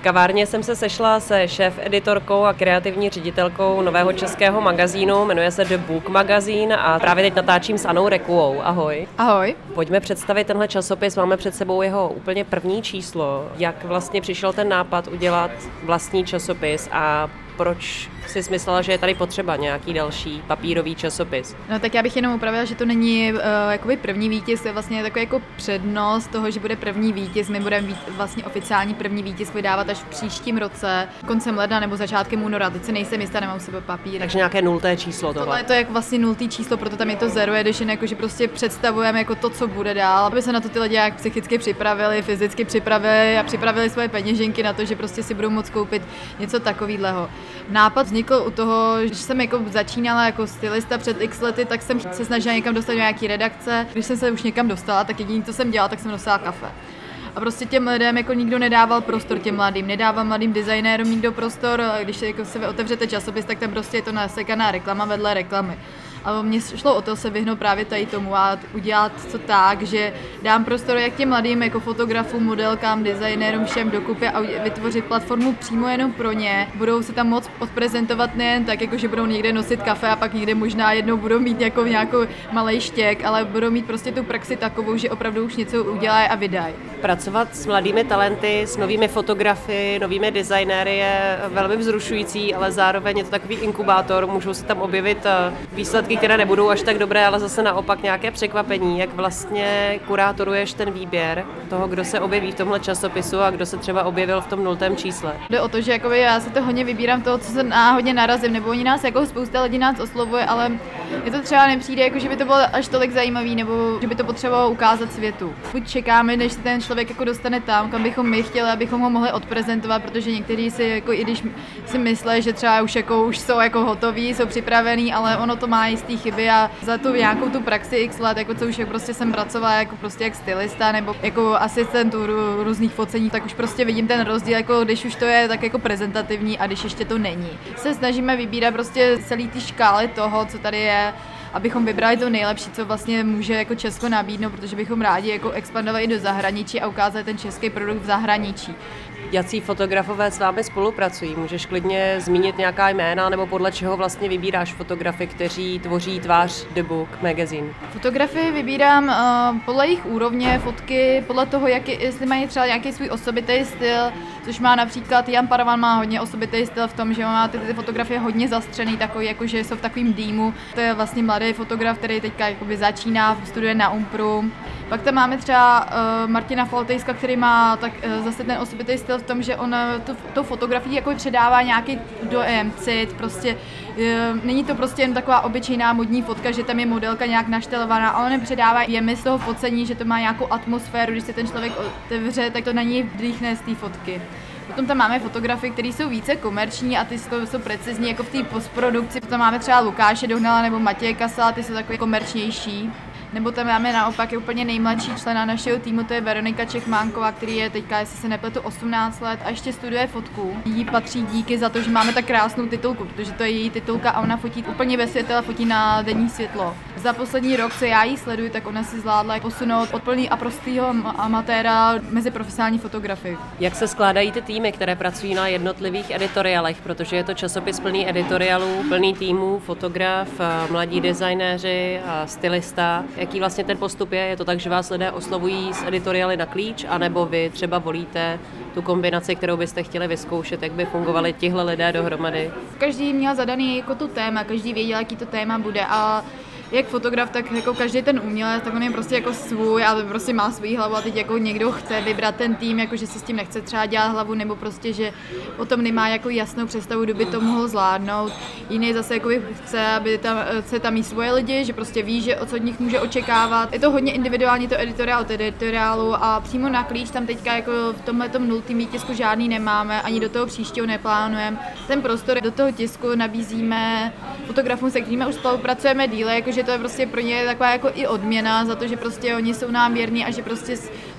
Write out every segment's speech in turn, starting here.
kavárně jsem se sešla se šéf-editorkou a kreativní ředitelkou nového českého magazínu, jmenuje se The Book Magazine a právě teď natáčím s Anou Rekuovou. Ahoj. Ahoj. Pojďme představit tenhle časopis, máme před sebou jeho úplně první číslo. Jak vlastně přišel ten nápad udělat vlastní časopis a proč jsi myslela, že je tady potřeba nějaký další papírový časopis? No tak já bych jenom upravila, že to není jakoby první výtisk, to je vlastně takový jako přednost toho, že bude první výtisk. My budeme vlastně oficiální první výtisk vydávat až v příštím roce, koncem ledna nebo začátkem února. Teď se nejsem jistá, nemám u sebe papír. Takže nějaké nulté číslo tohle. Tohle to je jako vlastně nultý číslo, proto tam je to zero edition, jakože prostě představujeme jako to, co bude dál, aby se na to ty lidi jak psychicky připravili, fyzicky připravili a připravili svoje peněženky na to, že prostě si budou moct koupit něco takového. Nápad vznikl u toho, že jsem jako začínala jako stylista před x lety, tak jsem se snažila někam dostat do nějaký redakce. Když jsem se už někam dostala, tak jediné, co jsem dělala, tak jsem dostala kafe. A prostě těm lidem jako nikdo nedával prostor, těm mladým, nedával mladým designérům nikdo prostor, a když jako se otevřete časopis, tak tam prostě je to nasekaná reklama vedle reklamy. A mně šlo o to se vyhnout právě tady tomu a udělat to tak, že dám prostor jak těm mladým jako fotografům, modelkám, designérům, všem dokupy a vytvořit platformu přímo jenom pro ně. Budou se tam moc odprezentovat nejen tak, jako že budou někde nosit kafe a pak někde možná jednou budou mít jako nějakou malej štěk, ale budou mít prostě tu praxi takovou, že opravdu už něco udělají a vydají. Pracovat s mladými talenty, s novými fotografy, novými designéry je velmi vzrušující, ale zároveň je to takový inkubátor, můžou se tam objevit výsledky, které nebudou až tak dobré, ale zase naopak nějaké překvapení. Jak vlastně kurátoruješ ten výběr toho, kdo se objeví v tomhle časopisu a kdo se třeba objevil v tom nultém čísle? Jde o to, že jakoby já se to hodně vybírám toho, co se náhodně narazím, nebo oni nás jako spousta lidí nás oslovuje, ale je to třeba nepřijde, jako že by to bylo až tolik zajímavý, nebo že by to potřebovalo ukázat světu. Buď čekáme, než se ten člověk jako dostane tam, kam bychom my chtěli, abychom ho mohli odprezentovat, protože někteří si jako i když si myslí, že třeba už jsou jako hotoví, jsou připravení, ale ono to má jistý chyby a za tu nějakou tu praxi x let, jako co už prostě jsem pracovala jako prostě jak stylista nebo jako asistent různých focení, tak už prostě vidím ten rozdíl, jako když už to je tak jako prezentativní a když ještě to není. Se snažíme vybírat prostě celý ty škály toho, co tady je, abychom vybrali to nejlepší, co vlastně může jako Česko nabídnout, protože bychom rádi jako expandovali i do zahraničí a ukázali ten český produkt v zahraničí. Jací fotografové s vámi spolupracují? Můžeš klidně zmínit nějaká jména, nebo podle čeho vlastně vybíráš fotografy, kteří tvoří tvář The Book Magazine? Fotografii vybírám podle jejich úrovně, fotky, podle toho, jestli mají třeba nějaký svůj osobitý styl, což má například Jan Paravan má hodně osobitý styl v tom, že má ty fotografie hodně zastřený, takový, jakože jsou v takovým dýmu. To je vlastně mladý fotograf, který teďka začíná, studuje na Umpru. Pak tam máme třeba Martina Faltejska, který má tak zase ten osobitý styl v tom, že on tu fotografii jako předává nějaký dojem, cit, prostě není to prostě jen taková obyčejná modní fotka, že tam je modelka nějak naštelovaná, ale on předává jemi z toho focení, že to má nějakou atmosféru, když se ten člověk otevře, tak to na něj vdýchne z té fotky. Potom tam máme fotografie, které jsou více komerční a ty jsou precizní jako v té postprodukci. Potom máme třeba Lukáše Dohnala nebo Matěje Kasala, ty jsou takové komerčnější. Nebo tam máme naopak je úplně nejmladší člena našeho týmu, to je Veronika Čechmánková, který je teďka, jestli se nepletu, 18 let a ještě studuje fotku. Jí patří díky za to, že máme tak krásnou titulku, protože to je její titulka a ona fotí úplně ve světle a fotí na denní světlo. Za poslední rok, co já jí sleduji, tak ona si zvládla posunout od plný a prostýho amatéra mezi profesionální fotografii. Jak se skládají ty týmy, které pracují na jednotlivých editoriálech, protože je to časopis plný editoriálů, plný týmů, fotograf, mladí designéři, stylista. Jaký vlastně ten postup je? Je to tak, že vás lidé oslovují z editoriály na klíč, anebo vy třeba volíte tu kombinaci, kterou byste chtěli vyzkoušet, jak by fungovali tihle lidé dohromady? Každý měl zadaný jako tu téma, každý věděl, jaký to téma bude a jak fotograf, tak jako každý ten umělec, tak on je prostě jako svůj a prostě má svou hlavu a teď jako někdo chce vybrat ten tým, jako že si s tím nechce třeba dělat hlavu nebo prostě, že o tom nemá jako jasnou představu, kdo by to mohl zvládnout. Jiný zase jako chce, aby tam mít svoje lidi, že prostě ví, že co od nich může očekávat. Je to hodně individuální to editoriálu a přímo na klíč tam teďka jako v tomhletom nultým výtisku žádný nemáme, ani do toho příštího neplánujeme. Ten prostor do toho tisku nabízíme fotografům, se kterými už spolupracujeme díle, jakože to je prostě pro ně taková jako i odměna za to, že prostě oni jsou nám věrní a že prostě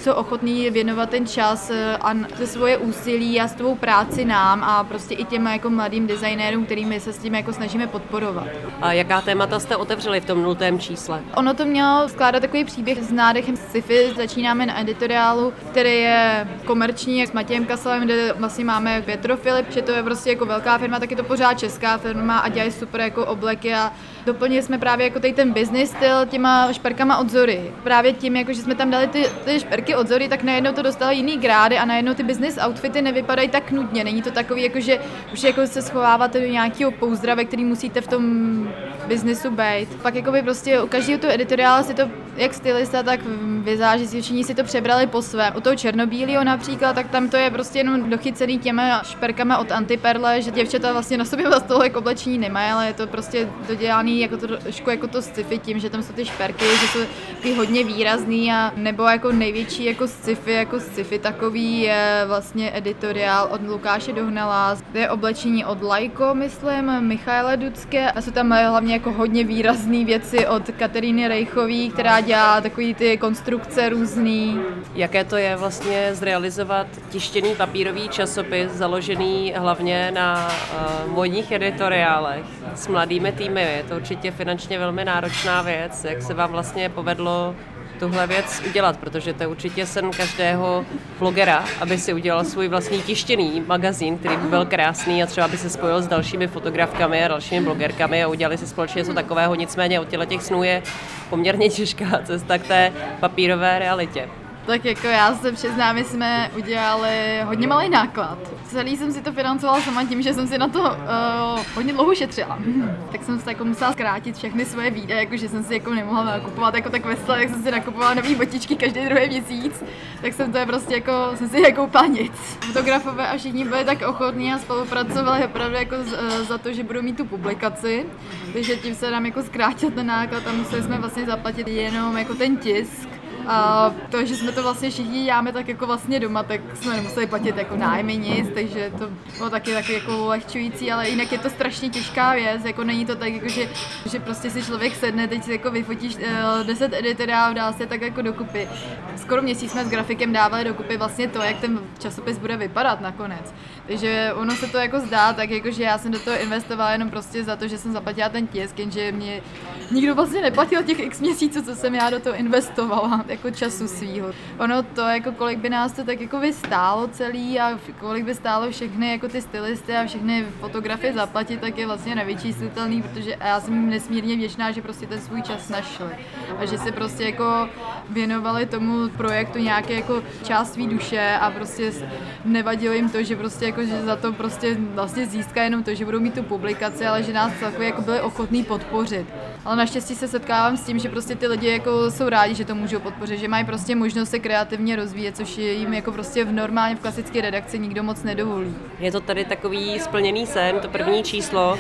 jsou ochotní věnovat ten čas a to svoje úsilí a svou práci nám a prostě i těm jako mladým designérům, kterými se s tím jako snažíme podporovat. A jaká témata jste otevřeli v tom 0. čísle? Ono to mělo skládat takový příběh s nádechem sci-fi. Začínáme na editoriálu, který je komerční, s Matějem Kasalem, kde vlastně máme Petrofilip, že to je prostě jako velká firma, tak je to pořád česká firma a dělají super jako obleky a doplnili jsme právě jako tady ten business styl těma šperkama od Zory. Právě tím, jako že jsme tam dali ty šperky od Zory, tak najednou to dostalo jiný grády a najednou ty business outfity nevypadají tak nudně. Není to takový, jako že už jako se schováváte do nějakého pouzdra, ve který musíte v tom biznesu být. Pak jakoby prostě u každého tu editoriálu si to jak stylista, tak vizáži všichni si to přebrali po svém. U toho černobílého například, tak tam to je prostě jenom dochycený těma šperkama od Antiperle, že děvčata vlastně na sobě vlastně tohle oblečení nemají, ale je to prostě dodělaný jako to trošku jako to sci-fi tím, že tam jsou ty šperky, že jsou ty hodně výrazný a nebo jako největší jako sci-fi takový je vlastně editoriál od Lukáše Dohnala. To je oblečení od Lajko, myslím, Michaela Ducké a jsou tam hlavně jako hodně výrazné věci od Kateríny Rejchové, která dělá takový ty konstrukce různý. Jaké to je vlastně zrealizovat tištěný papírový časopis založený hlavně na modních editoriálech s mladými týmy? Je to určitě finančně velmi náročná věc. Jak se vám vlastně povedlo tuhle věc udělat, protože to je určitě sen každého blogera, aby si udělal svůj vlastní tištěný magazín, který by byl krásný a třeba by se spojil s dalšími fotografkami a dalšími blogerkami a udělali si společně něco takového. Nicméně od těch snů je poměrně těžká cesta k té papírové realitě. Tak jako já se přiznám, my jsme udělali hodně malý náklad. Celý jsem si to financovala sama tím, že jsem si na to hodně dlouho šetřila. Tak jsem se jako musela zkrátit všechny svoje výdaje, jakože jsem si jako nemohla nakupovat jako tak vesele, jak jsem si nakupovala nový botičky každý druhý měsíc. Tak jsem to je prostě jako, jsem si nekoupila nic. Fotografové a všichni byli tak ochotní a spolupracovali opravdu jako za to, že budou mít tu publikaci. Takže tím se nám jako zkrátil ten náklad a museli jsme vlastně zaplatit jenom jako ten tisk. A to, že jsme to vlastně všichni děláme tak jako vlastně doma, tak jsme nemuseli platit jako nájmy nic, takže to bylo taky jako ulehčující, ale jinak je to strašně těžká věc, jako není to tak, jako že prostě si člověk sedne, teď si jako vyfotíš 10 editoriálů, dá se tak jako dokupy. Skoro měsíc jsme s grafikem dávali dokupy vlastně to, jak ten časopis bude vypadat nakonec. Takže ono se to jako zdá, tak jako, že já jsem do toho investovala jenom prostě za to, že jsem zaplatila ten tisk, jenže mě nikdo vlastně neplatil těch x měsíců, co jsem já do toho investovala, jako času svýho. Ono to, jako kolik by nás to tak jako vystálo celý a kolik by stálo všechny jako ty stylisty a všechny fotografie zaplatit, tak je vlastně nevyčíslitelný, protože já jsem jim nesmírně vděčná, že prostě ten svůj čas našli a že se prostě jako věnovali tomu projektu nějaké jako část svý duše a prostě nevadilo jim to, že prostě jako, že za to prostě vlastně získá jenom to, že budou mít tu publikaci, ale že nás celkově jako byli ochotní podpořit. Ale naštěstí se setkávám s tím, že prostě ty lidi jako jsou rádi, že to můžou podpořit, že mají prostě možnost se kreativně rozvíjet, což jim jako prostě normálně v klasické redakci nikdo moc nedovolí. Je to tady takový splněný sen, to první číslo.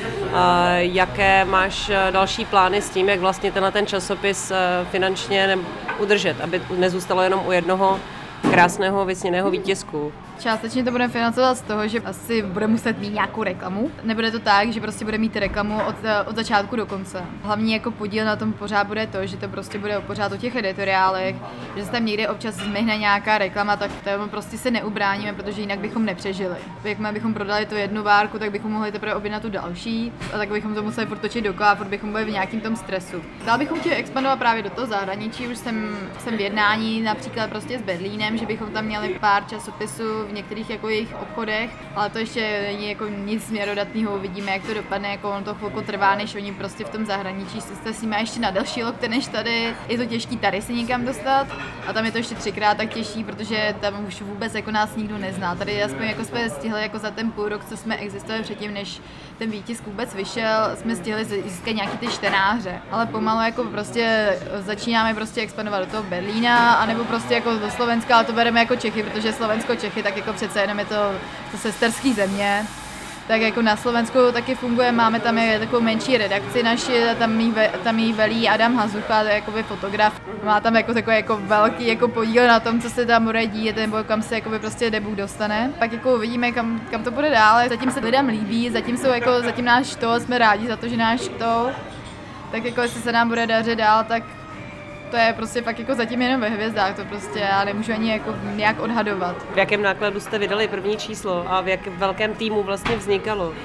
Jaké máš další plány s tím, jak vlastně ten časopis finančně udržet, aby nezůstalo jenom u jednoho krásného vysněného výtisku? Částečně to budeme financovat z toho, že asi bude muset mít nějakou reklamu. Nebude to tak, že prostě bude mít reklamu od začátku do konce. Hlavní jako podíl na tom pořád bude to, že to prostě bude pořád o těch editoriálech, že se tam někde občas zmihne nějaká reklama, tak tomu prostě se neubráníme, protože jinak bychom nepřežili. Jakmile bychom prodali tu jednu várku, tak bychom mohli teprve objednat tu další a tak bychom to museli protočit dokola, protože bychom byli v nějakém tom stresu. Dál bychom chtěli expandovat právě do toho zahraničí, už jsem v jednání například prostě s Berlínem, že bychom tam měli pár časopisů v některých jako jejich obchodech, ale to ještě není jako nic směrodatného, uvidíme, jak to dopadne, jako ono to chvilku trvá, než oni prostě v tom zahraničí se s nimi ještě na další lokte než tady. Je to těžký tady se někam dostat a tam je to ještě 3krát tak těžší, protože tam už vůbec jako nás nikdo nezná. Tady aspoň jako jsme stihli jako za ten půl rok, co jsme existovali předtím, než ten výtisk vůbec vyšel, jsme stihli získat nějaký ty čtenáře, ale pomalu jako prostě začínáme prostě expandovat do toho Berlína, anebo prostě jako do Slovenska, ale to bereme jako Čechy, protože Slovensko-Čechy tak jako přece jenom je to sesterský země. Tak jako na Slovensku taky funguje, máme tam je takovou menší redakci naši, tam jí velí Adam Hazucha, to je jakoby fotograf. Má tam jako takový jako velký jako podíl na tom, co se tam bude dít, nebo kam se jakoby prostě debut dostane. Pak jako uvidíme, kam to bude dále. Zatím se lidem líbí, zatím náš to, jsme rádi za to, že náš to. Tak jako jestli se nám bude dařit dál, tak to je prostě fakt jako zatím jenom ve hvězdách, to prostě já nemůžu ani jako nějak odhadovat. V jakém nákladu jste vydali první číslo a v jak velkém týmu vlastně vznikalo?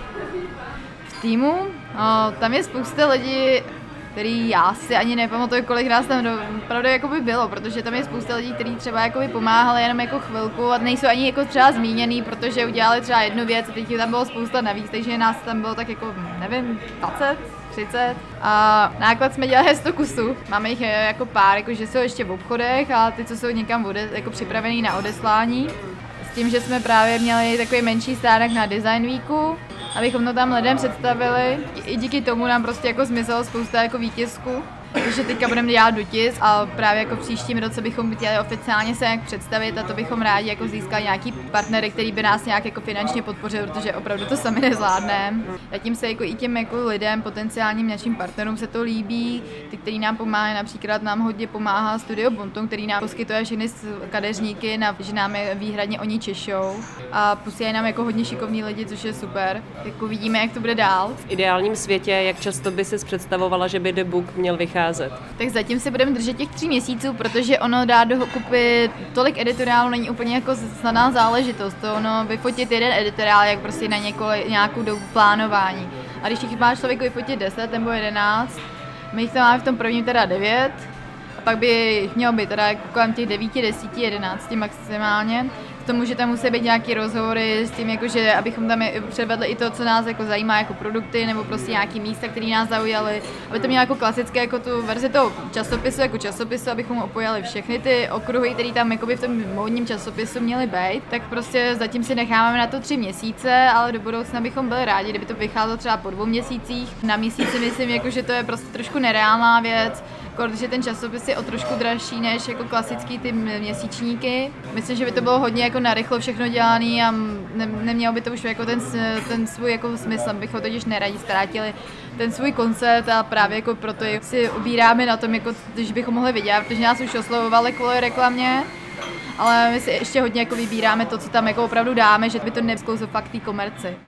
V týmu? Tam je spousta lidí, který já si ani nepamatuju, kolik nás tam opravdu jakoby bylo, protože tam je spousta lidí, kteří třeba jakoby pomáhali jenom jako chvilku a nejsou ani jako třeba zmíněný, protože udělali třeba jednu věc a teď tam bylo spousta navíc, takže nás tam bylo tak jako, nevím, 20, 30 a náklad jsme dělali 100 kusů. Máme jich jako pár, jako že jsou ještě v obchodech a ty, co jsou někam jako připravený na odeslání. S tím, že jsme právě měli takový menší stánek na Design Weeku, abychom to tam lidem představili. I díky tomu nám prostě jako zmizelo spousta jako výtisků, protože teďka budeme dělat dotisk a právě jako v příštím roce bychom chtěli oficiálně se nějak představit a to bychom rádi jako získali nějaký partnery, který by nás nějak jako finančně podpořil, protože opravdu to sami nezvládneme. Zatím se jako i těm jako lidem, potenciálním našim partnerům se to líbí, ty, který nám pomáhají, například nám hodně pomáhá Studio Bonton, který nám poskytuje všechny kadeřníky, že nám je výhradně oni češou a posílají nám jako hodně šikovní lidi, což je super. Tak uvidíme, jak to bude dál. V ideálním světě, jak často by si představovala, že by The Book měl vycházet? Tak zatím si budeme držet těch 3 měsíců, protože ono dá dokupy tolik editoriálů není úplně jako snadná záležitost. To ono vyfotit jeden editoriál, jak prostě na nějakou dobu plánování. A když jich máš člověku vyfotit 10 nebo 11, my jich tam máme v tom prvním teda 9, a pak by jich mělo být teda kolem těch 9, 10, 11 maximálně. K tomu, že tam musí být nějaký rozhovory s tím, jakože abychom tam předvedli i to, co nás jako zajímá jako produkty nebo prostě nějaký místa, které nás zaujaly, aby to mělo jako klasické jako tu verzi toho časopisu, jako časopisu, abychom opojali všechny ty okruhy, které tam jakoby v tom módním časopisu měly být. Tak prostě zatím si necháváme na to 3 měsíce, ale do budoucna bychom byli rádi, kdyby to vycházelo třeba po 2 měsících. Na měsíci myslím, jako, že to je prostě trošku nereálná věc. Protože ten časopis je o trošku dražší než jako klasický ty měsíčníky. Myslím, že by to bylo hodně jako narychlo všechno dělané a nemělo by to už jako ten svůj jako smysl, bychom totiž neradi ztrátili ten svůj koncept a právě jako proto si ubíráme na tom, jako, když bychom mohli vidět, protože nás už oslovovali kvůli reklamě. Ale my si ještě hodně jako vybíráme to, co tam jako opravdu dáme, že by to nevzklouzlo fakt té komerci.